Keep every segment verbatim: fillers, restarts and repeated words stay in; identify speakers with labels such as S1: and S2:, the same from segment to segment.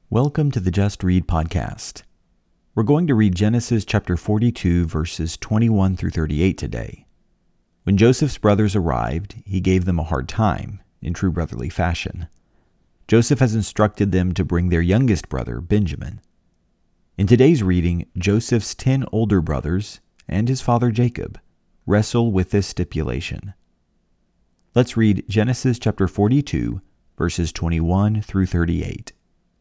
S1: Welcome to the Just Read podcast. We're going to read Genesis chapter forty-two, verses twenty-one through thirty-eight today. When Joseph's brothers arrived, he gave them a hard time, in true brotherly fashion. Joseph has instructed them to bring their youngest brother, Benjamin. In today's reading, Joseph's ten older brothers and his father Jacob wrestle with this stipulation. Let's read Genesis chapter forty-two, verses twenty-one through thirty-eight.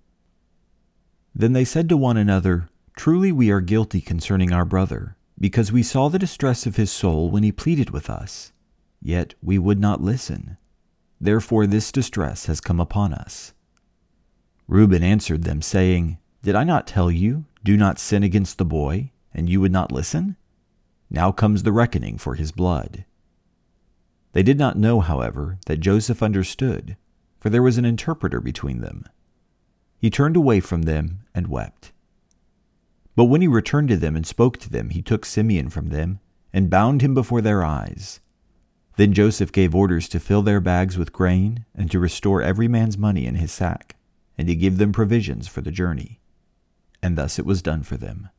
S1: Then they said to one another, "Truly we are guilty concerning our brother, because we saw the distress of his soul when he pleaded with us. Yet we would not listen. Therefore this distress has come upon us." Reuben answered them, saying, "Did I not tell you, do not sin against the boy, and you would not listen? Now comes the reckoning for his blood." They did not know, however, that Joseph understood, for there was an interpreter between them. He turned away from them and wept. But when he returned to them and spoke to them, he took Simeon from them and bound him before their eyes. Then Joseph gave orders to fill their bags with grain and to restore every man's money in his sack, and to give them provisions for the journey. And thus it was done for them.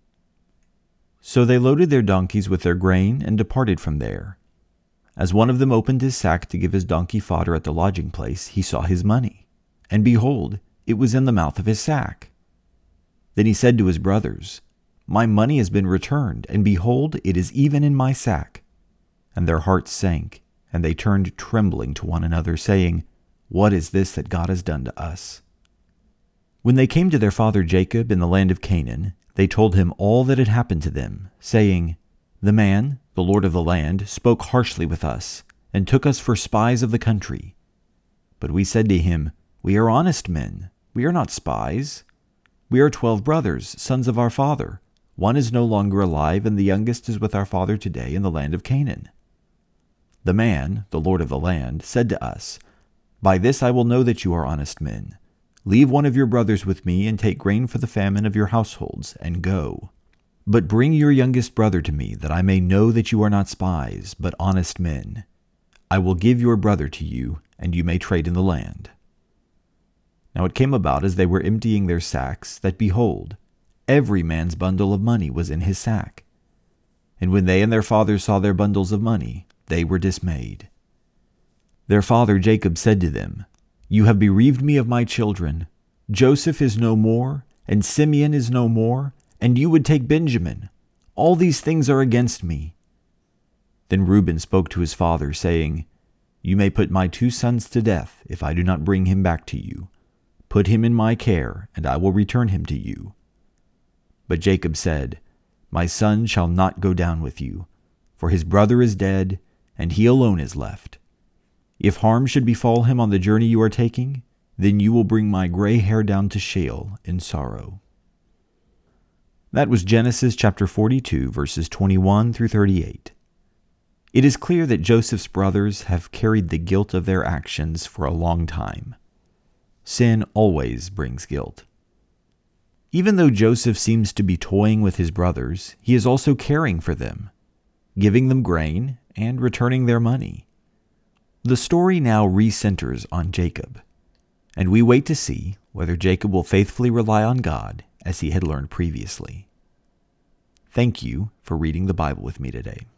S1: So they loaded their donkeys with their grain and departed from there. As one of them opened his sack to give his donkey fodder at the lodging place, he saw his money, and behold, it was in the mouth of his sack. Then he said to his brothers, "My money has been returned, and behold, it is even in my sack." And their hearts sank, and they turned trembling to one another, saying, "What is this that God has done to us?" When they came to their father Jacob in the land of Canaan, they told him all that had happened to them, saying, "The man, the lord of the land, spoke harshly with us, and took us for spies of the country. But we said to him, 'We are honest men. We are not spies. We are twelve brothers, sons of our father. One is no longer alive, and the youngest is with our father today in the land of Canaan.' The man, the lord of the land, said to us, 'By this I will know that you are honest men. Leave one of your brothers with me, and take grain for the famine of your households, and go. But bring your youngest brother to me, that I may know that you are not spies, but honest men. I will give your brother to you, and you may trade in the land.' Now it came about as they were emptying their sacks, that behold, every man's bundle of money was in his sack. And when they and their father saw their bundles of money, they were dismayed. Their father Jacob said to them, 'You have bereaved me of my children. Joseph is no more, and Simeon is no more, and you would take Benjamin. All these things are against me.' Then Reuben spoke to his father, saying, 'You may put my two sons to death if I do not bring him back to you. Put him in my care, and I will return him to you.' But Jacob said, 'My son shall not go down with you, for his brother is dead, and he alone is left. If harm should befall him on the journey you are taking, then you will bring my gray hair down to Sheol in sorrow.'" That was Genesis chapter forty-two, verses twenty-one through thirty-eight. It is clear that Joseph's brothers have carried the guilt of their actions for a long time. Sin always brings guilt. Even though Joseph seems to be toying with his brothers, he is also caring for them, giving them grain and returning their money. The story now recenters on Jacob, and we wait to see whether Jacob will faithfully rely on God as he had learned previously. Thank you for reading the Bible with me today.